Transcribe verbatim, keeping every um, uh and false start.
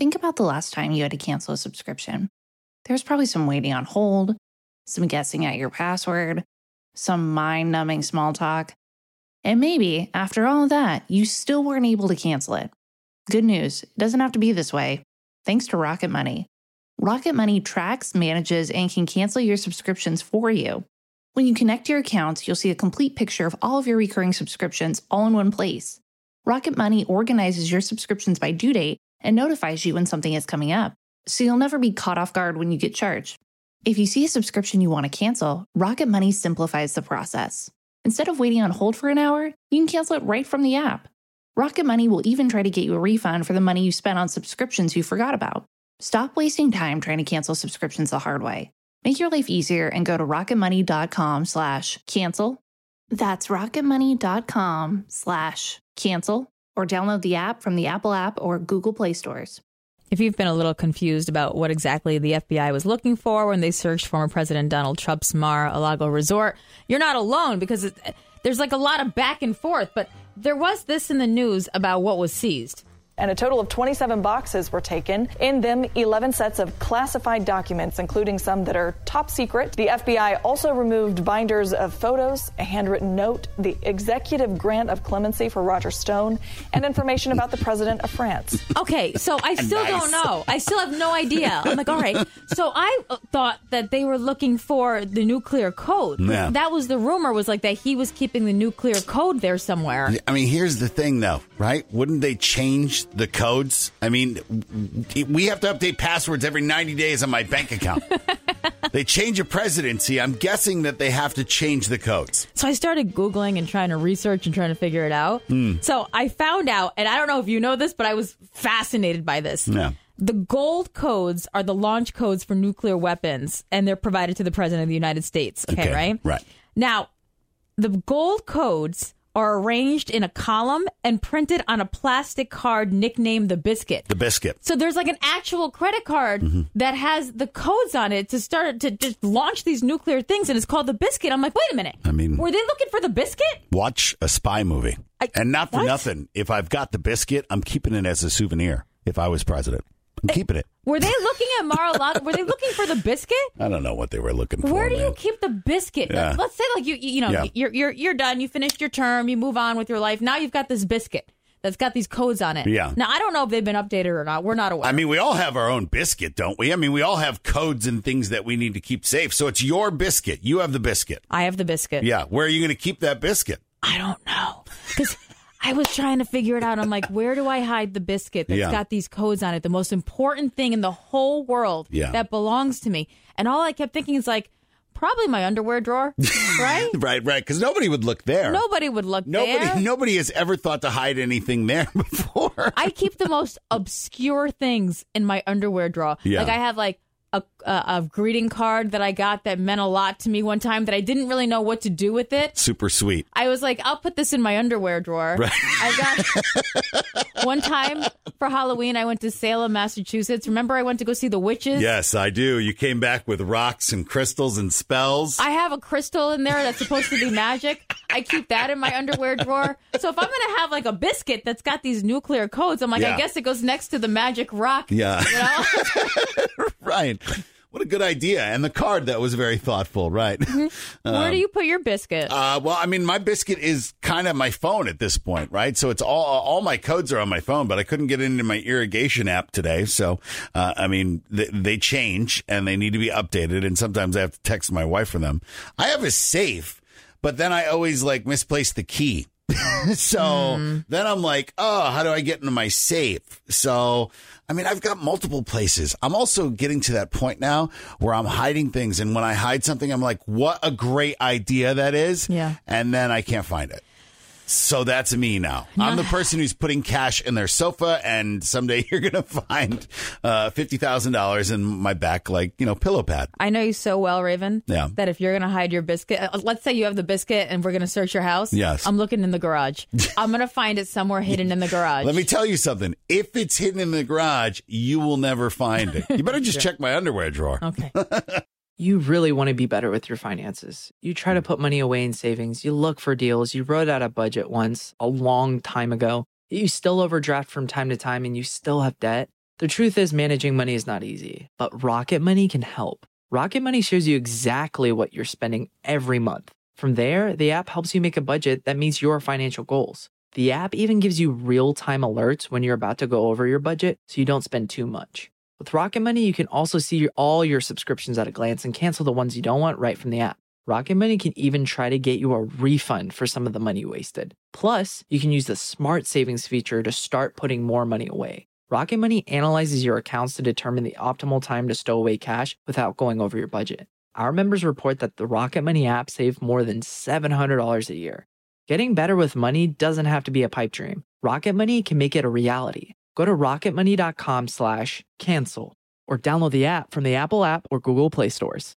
Think about the last time you had to cancel a subscription. There was probably some waiting on hold, some guessing at your password, some mind-numbing small talk. And maybe, after all of that, you still weren't able to cancel it. Good news, it doesn't have to be this way. Thanks to Rocket Money. Rocket Money tracks, manages, and can cancel your subscriptions for you. When you connect your accounts, you'll see a complete picture of all of your recurring subscriptions all in one place. Rocket Money organizes your subscriptions by due date and notifies you when something is coming up, so you'll never be caught off guard when you get charged. If you see a subscription you want to cancel, Rocket Money simplifies the process. Instead of waiting on hold for an hour, you can cancel it right from the app. Rocket Money will even try to get you a refund for the money you spent on subscriptions you forgot about. Stop wasting time trying to cancel subscriptions the hard way. Make your life easier and go to rocketmoney.com slash cancel. That's rocketmoney.com slash cancel, or download the app from the Apple app or Google Play stores. If you've been a little confused about what exactly the F B I was looking for when they searched former President Donald Trump's Mar-a-Lago resort, you're not alone, because it, there's like a lot of back and forth. But there was this in the news about what was seized. And a total of twenty-seven boxes were taken. In them, eleven sets of classified documents, including some that are top secret. The F B I also removed binders of photos, a handwritten note, the executive grant of clemency for Roger Stone, and information about the president of France. Okay, so I still Nice. don't know. I still have no idea. I'm like, all right. So I thought that they were looking for the nuclear code. Yeah. That was the rumor, was like that he was keeping the nuclear code there somewhere. I mean, here's the thing, though, right? Wouldn't they change the codes? I mean, we have to update passwords every ninety days on my bank account. They change a presidency. I'm guessing that they have to change the codes. So I started Googling and trying to research and trying to figure it out. Mm. So I found out, and I don't know if you know this, but I was fascinated by this. Yeah. The gold codes are the launch codes for nuclear weapons, and they're provided to the president of the United States. Okay, Okay, right? right. Now, the gold codes are arranged in a column and printed on a plastic card nicknamed the Biscuit. The Biscuit. So there's like an actual credit card Mm-hmm. that has the codes on it to start to just launch these nuclear things, and it's called the Biscuit. I'm like, wait a minute. I mean, were they looking for the Biscuit? Watch a spy movie. I- and not for what? nothing, if I've got the Biscuit, I'm keeping it as a souvenir if I was president. I'm keeping it. Were they looking at Mar-a-Lago? Were they looking for the Biscuit? I don't know what they were looking for. Where do man. you keep the Biscuit? Yeah. Let's say like you you, you know Yeah. you're you're you're done. You finished your term. You move on with your life. Now you've got this Biscuit that's got these codes on it. Yeah. Now I don't know if they've been updated or not. We're not aware. I mean, we all have our own Biscuit, don't we? I mean, we all have codes and things that we need to keep safe. So it's your Biscuit. You have the Biscuit. I have the Biscuit. Yeah. Where are you going to keep that Biscuit? I don't know, because I was trying to figure it out. I'm like, where do I hide the Biscuit that's Yeah. got these codes on it? The most important thing in the whole world Yeah. that belongs to me. And all I kept thinking is like, probably my underwear drawer, right? Right, right. Because nobody would look there. Nobody would look Nobody, there. nobody has ever thought to hide anything there before. I keep the most obscure things in my underwear drawer. Yeah. Like I have like a, a a greeting card that I got that meant a lot to me one time that I didn't really know what to do with it. Super sweet. I was like, I'll put this in my underwear drawer. Right. I got one time for Halloween, I went to Salem, Massachusetts. Remember I went to go see the witches? Yes, I do. You came back with rocks and crystals and spells. I have a crystal in there that's supposed to be magic. I keep that in my underwear drawer. So if I'm going to have like a biscuit that's got these nuclear codes, I'm like, Yeah. I guess it goes next to the magic rock. Yeah. You know? Right. What a good idea. And the card, that was very thoughtful, right? Where do you put your biscuit? Uh, well, I mean, my biscuit is kind of my phone at this point, right? So it's all all my codes are on my phone, but I couldn't get into my irrigation app today. So, uh, I mean, they, they change and they need to be updated. And sometimes I have to text my wife for them. I have a safe, but then I always like misplace the key. So Mm. then I'm like, oh, how do I get into my safe? So, I mean, I've got multiple places. I'm also getting to that point now where I'm hiding things. And when I hide something, I'm like, what a great idea that is. Yeah. And then I can't find it. So that's me now. I'm the person who's putting cash in their sofa, and someday you're going to find uh, fifty thousand dollars in my back, like, you know, pillow pad. I know you so well, Raven, Yeah. that if you're going to hide your biscuit, uh, let's say you have the biscuit and we're going to search your house. Yes. I'm looking in the garage. I'm going to find it somewhere hidden in the garage. Let me tell you something. If it's hidden in the garage, you will never find it. You better just check my underwear drawer. Okay. You really want to be better with your finances. You try to put money away in savings. You look for deals. You wrote out a budget once a long time ago. You still overdraft from time to time and you still have debt. The truth is, managing money is not easy, but Rocket Money can help. Rocket Money shows you exactly what you're spending every month. From there, the app helps you make a budget that meets your financial goals. The app even gives you real-time alerts when you're about to go over your budget so you don't spend too much. With Rocket Money, you can also see all your subscriptions at a glance and cancel the ones you don't want right from the app. Rocket Money can even try to get you a refund for some of the money you wasted. Plus, you can use the Smart Savings feature to start putting more money away. Rocket Money analyzes your accounts to determine the optimal time to stow away cash without going over your budget. Our members report that the Rocket Money app saved more than seven hundred dollars a year. Getting better with money doesn't have to be a pipe dream. Rocket Money can make it a reality. Go to rocketmoney.com slash cancel or download the app from the Apple app or Google Play stores.